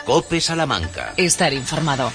COPE Salamanca. Estar informado.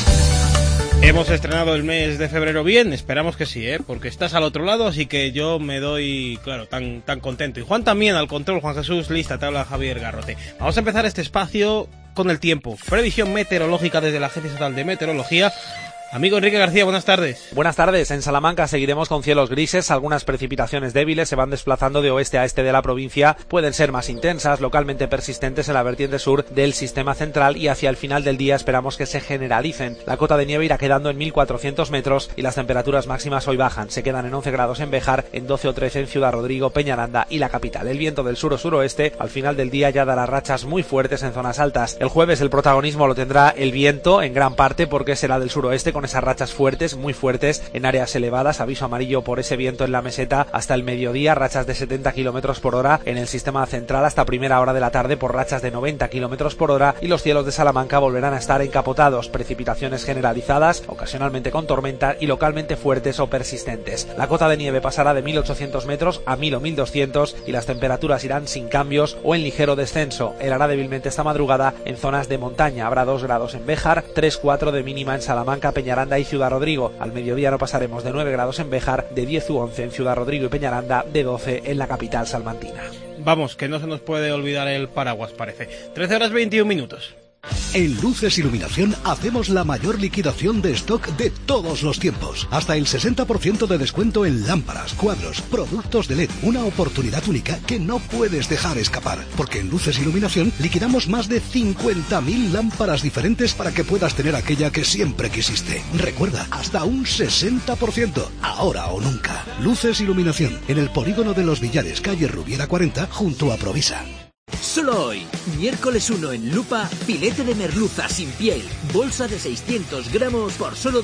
Hemos estrenado el mes de febrero bien, esperamos que sí, porque estás al otro lado, así que yo me doy, claro, tan contento. Y Juan también al control, Juan Jesús Lista, te habla Javier Garrote. Vamos a empezar este espacio con el tiempo. Previsión meteorológica desde la Agencia Estatal de Meteorología. Amigo Enrique García, buenas tardes. Buenas tardes. En Salamanca seguiremos con cielos grises. Algunas precipitaciones débiles se van desplazando de oeste a este de la provincia. Pueden ser más intensas, localmente persistentes en la vertiente sur del sistema central, y hacia el final del día esperamos que se generalicen. La cota de nieve irá quedando en 1400 metros y las temperaturas máximas hoy bajan. Se quedan en 11 grados en Béjar, en 12 o 13 en Ciudad Rodrigo, Peñaranda y la capital. El viento del sur o suroeste al final del día ya dará rachas muy fuertes en zonas altas. El jueves el protagonismo lo tendrá el viento en gran parte, porque será del suroeste, con esas rachas fuertes, muy fuertes en áreas elevadas. Aviso amarillo por ese viento en la meseta hasta el mediodía, rachas de 70 km por hora en el sistema central hasta primera hora de la tarde por rachas de 90 km por hora, y los cielos de Salamanca volverán a estar encapotados. Precipitaciones generalizadas, ocasionalmente con tormenta y localmente fuertes o persistentes. La cota de nieve pasará de 1800 metros a 1000 o 1200 y las temperaturas irán sin cambios o en ligero descenso. Helará débilmente esta madrugada en zonas de montaña. Habrá 2 grados en Béjar, 3-4 de mínima en Salamanca, Peñaranda y Ciudad Rodrigo. Al mediodía no pasaremos de 9 grados en Béjar, de 10 u 11 en Ciudad Rodrigo y Peñaranda, de 12 en la capital salmantina. Vamos, que no se nos puede olvidar el paraguas, parece. 13 horas 21 minutos. En Luces Iluminación hacemos la mayor liquidación de stock de todos los tiempos. Hasta el 60% de descuento en lámparas, cuadros, productos de LED. Una oportunidad única que no puedes dejar escapar. Porque en Luces Iluminación liquidamos más de 50.000 lámparas diferentes para que puedas tener aquella que siempre quisiste. Recuerda, hasta un 60%. Ahora o nunca. Luces Iluminación, en el polígono de Los Villares, calle Rubiera 40, junto a Provisa. Solo hoy, miércoles 1 en Lupa, filete de merluza sin piel, bolsa de 600 gramos por solo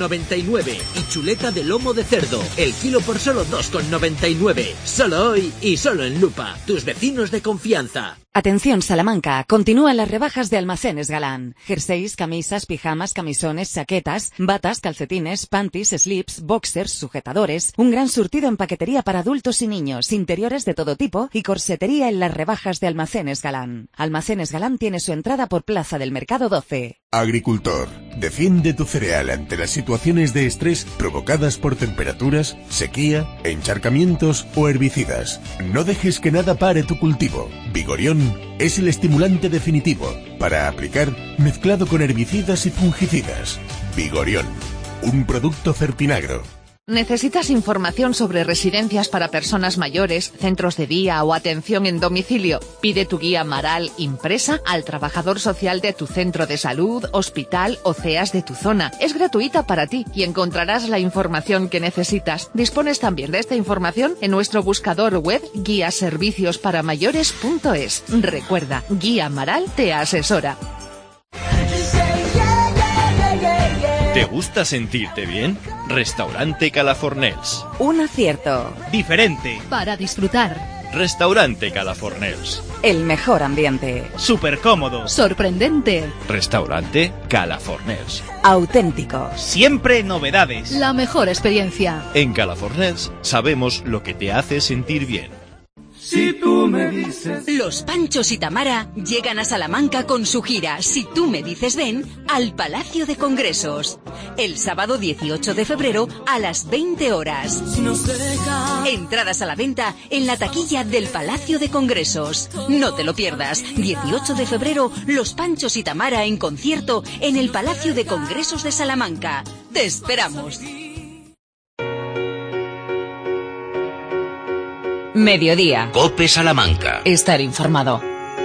2,99 y chuleta de lomo de cerdo, el kilo por solo 2,99. Solo hoy y solo en Lupa, tus vecinos de confianza. Atención Salamanca, continúan las rebajas de Almacenes Galán. Jerseys, camisas, pijamas, camisones, chaquetas, batas, calcetines, panties, slips, boxers, sujetadores. Un gran surtido en paquetería para adultos y niños, interiores de todo tipo y corsetería en las rebajas de Almacenes Galán. Almacenes Galán tiene su entrada por Plaza del Mercado 12. Agricultor, defiende tu cereal ante las situaciones de estrés provocadas por temperaturas, sequía, encharcamientos o herbicidas. No dejes que nada pare tu cultivo. Vigorión es el estimulante definitivo para aplicar mezclado con herbicidas y fungicidas. Vigorión, un producto Fertinagro. ¿Necesitas información sobre residencias para personas mayores, centros de día o atención en domicilio? Pide tu guía Maral impresa al trabajador social de tu centro de salud, hospital o CEAS de tu zona. Es gratuita para ti y encontrarás la información que necesitas. Dispones también de esta información en nuestro buscador web guiaserviciosparamayores.es. Recuerda, Guía Maral te asesora. ¿Te gusta sentirte bien? Restaurante Calafornels. Un acierto. Diferente. Para disfrutar. Restaurante Calafornels. El mejor ambiente. Súper cómodo. Sorprendente. Restaurante Calafornels. Auténtico. Siempre novedades. La mejor experiencia. En Calafornels sabemos lo que te hace sentir bien. Si tú me dices... Los Panchos y Tamara llegan a Salamanca con su gira Si tú me dices ven al Palacio de Congresos. El sábado 18 de febrero a las 20 horas. Si nos deja... Entradas a la venta en la taquilla del Palacio de Congresos. No te lo pierdas. 18 de febrero, Los Panchos y Tamara en concierto en el Palacio de Congresos de Salamanca. ¡Te esperamos! Mediodía. COPE Salamanca. Estar informado.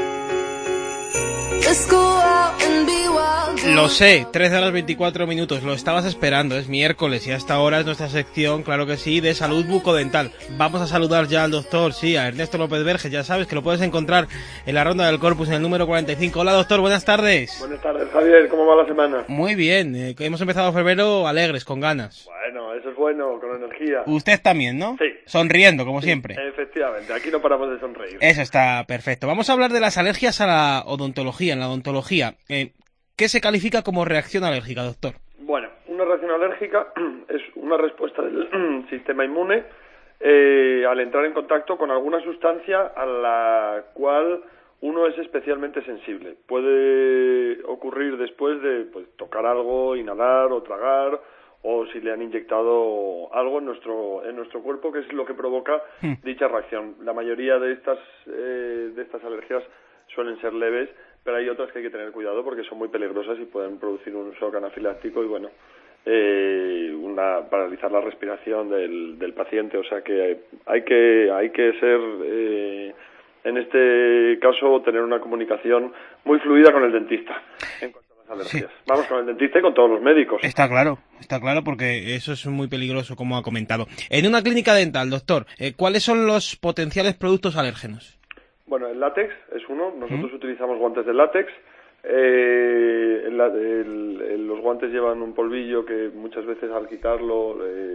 Lo sé, 13 horas 24 minutos, lo estabas esperando, es miércoles y hasta ahora es nuestra sección, claro que sí, de salud bucodental. Vamos a saludar ya al doctor, sí, a Ernesto López Verges, ya sabes que lo puedes encontrar en la Ronda del Corpus en el número 45. Hola doctor, buenas tardes. Buenas tardes Javier, ¿cómo va la semana? Muy bien, hemos empezado febrero alegres, con ganas. Bueno, eso es bueno, con energía. Usted también, ¿no? Sí. Sonriendo, como siempre. Efectivamente, aquí no paramos de sonreír. Eso está perfecto. Vamos a hablar de las alergias a la odontología, en la odontología. ¿Qué se califica como reacción alérgica, doctor? Bueno, una reacción alérgica es una respuesta del sistema inmune al entrar en contacto con alguna sustancia a la cual uno es especialmente sensible. Puede después de tocar algo, inhalar o tragar, o si le han inyectado algo en nuestro cuerpo, que es lo que provoca dicha reacción. La mayoría de estas alergias suelen ser leves, pero hay otras que hay que tener cuidado porque son muy peligrosas y pueden producir un shock anafiláctico y paralizar la respiración del paciente. O sea que hay que ser, en este caso, tener una comunicación muy fluida con el dentista en cuanto a las alergias. Sí. Vamos, con el dentista y con todos los médicos. Está claro, porque eso es muy peligroso, como ha comentado. En una clínica dental, doctor, ¿cuáles son los potenciales productos alérgenos? Bueno, el látex es uno. Nosotros utilizamos guantes de látex. Los guantes llevan un polvillo que muchas veces al quitarlo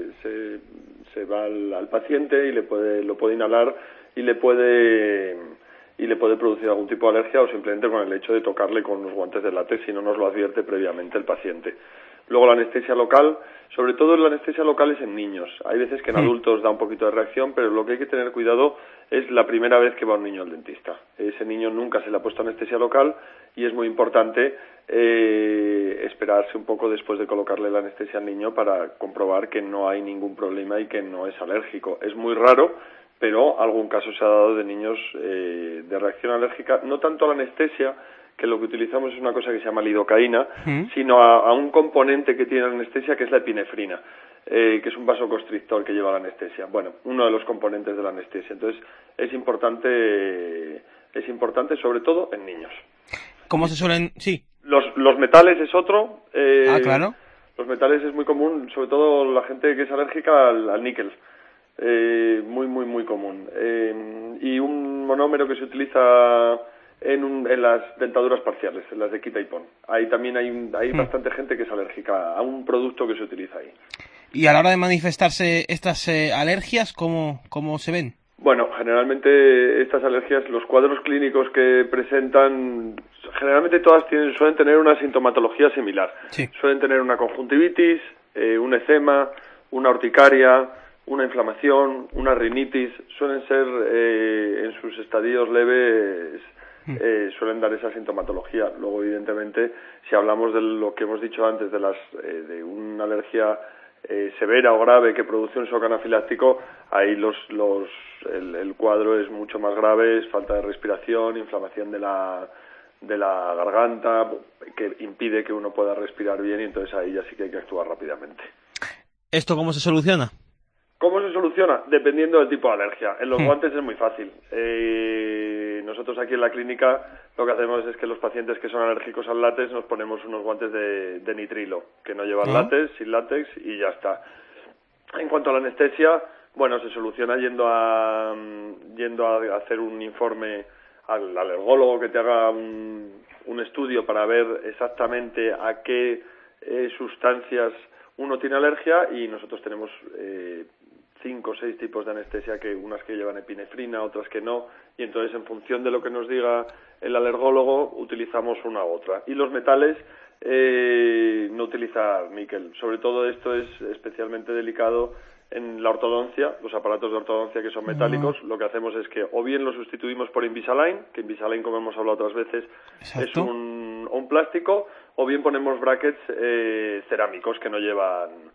se va al paciente y lo puede inhalar y le puede producir algún tipo de alergia, o simplemente con el hecho de tocarle con los guantes de látex si no nos lo advierte previamente el paciente. Luego la anestesia local, sobre todo la anestesia local es en niños. Hay veces que en adultos da un poquito de reacción, pero lo que hay que tener cuidado es la primera vez que va un niño al dentista. Ese niño nunca se le ha puesto anestesia local y es muy importante esperarse un poco después de colocarle la anestesia al niño para comprobar que no hay ningún problema y que no es alérgico. Es muy raro, pero algún caso se ha dado de niños de reacción alérgica, no tanto a la anestesia, que lo que utilizamos es una cosa que se llama lidocaína, sino a un componente que tiene la anestesia, que es la epinefrina, que es un vasoconstrictor que lleva la anestesia. Bueno, uno de los componentes de la anestesia. Entonces, es importante sobre todo en niños. ¿Cómo se suelen...? Sí. Los metales es otro. Claro. Los metales es muy común, sobre todo la gente que es alérgica al níquel. Muy común. Y un monómero que se utiliza en las dentaduras parciales, en las de quita y pon. Ahí también hay bastante gente que es alérgica a un producto que se utiliza ahí. ¿Y a la hora de manifestarse estas alergias, cómo se ven? Bueno, generalmente estas alergias, los cuadros clínicos que presentan, generalmente todas suelen tener una sintomatología similar. Sí. Suelen tener una conjuntivitis, un eczema, una urticaria, una inflamación, una rinitis. Suelen ser, en sus estadios leves, suelen dar esa sintomatología. Luego, evidentemente, si hablamos de lo que hemos dicho antes, de una alergia severa o grave que produce un shock anafiláctico, ahí el cuadro es mucho más grave, es falta de respiración, inflamación de la garganta, que impide que uno pueda respirar bien, y entonces ahí ya sí que hay que actuar rápidamente. ¿Esto cómo se soluciona? ¿Cómo se soluciona? Dependiendo del tipo de alergia. En los guantes es muy fácil. Nosotros aquí en la clínica lo que hacemos es que los pacientes que son alérgicos al látex nos ponemos unos guantes de nitrilo, que no llevan látex, sin látex, y ya está. En cuanto a la anestesia, bueno, se soluciona yendo a hacer un informe al alergólogo que te haga un estudio para ver exactamente a qué sustancias uno tiene alergia, y nosotros tenemos 5 o 6 tipos de anestesia, que unas que llevan epinefrina, otras que no, y entonces en función de lo que nos diga el alergólogo utilizamos una u otra. Y los metales, no utilizar níquel. Sobre todo esto es especialmente delicado en la ortodoncia, los aparatos de ortodoncia que son metálicos. Lo que hacemos es que o bien lo sustituimos por Invisalign, que Invisalign, como hemos hablado otras veces, es un plástico, o bien ponemos brackets cerámicos que no llevan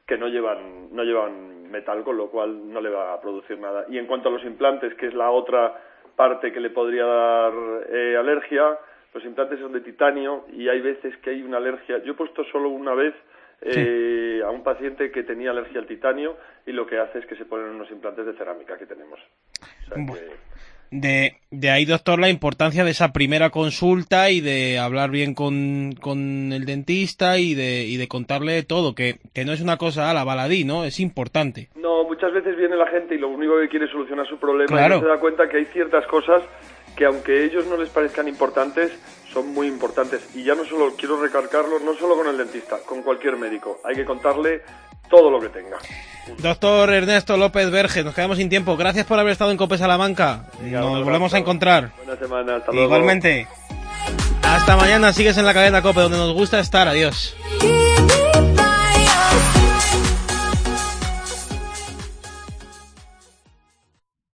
metal, con lo cual no le va a producir nada. Y en cuanto a los implantes, que es la otra parte que le podría dar alergia, los implantes son de titanio y hay veces que hay una alergia. Yo he puesto solo una vez a un paciente que tenía alergia al titanio, y lo que hace es que se ponen unos implantes de cerámica que tenemos. O sea De ahí, doctor, la importancia de esa primera consulta y de hablar bien con el dentista y de contarle todo, que no es una cosa a la baladí, ¿no? Es importante. No, muchas veces viene la gente y lo único que quiere es solucionar su problema, claro. Y no se da cuenta que hay ciertas cosas que, aunque a ellos no les parezcan importantes, son muy importantes. Y ya no solo, quiero recalcarlo, no solo con el dentista, con cualquier médico. Hay que contarle todo lo que tenga. Doctor Ernesto López Verges, nos quedamos sin tiempo. Gracias por haber estado en COPE Salamanca. Nos volvemos a encontrar. Buena semana, hasta luego. Igualmente. Hasta mañana, sigues en la cadena COPE, donde nos gusta estar. Adiós.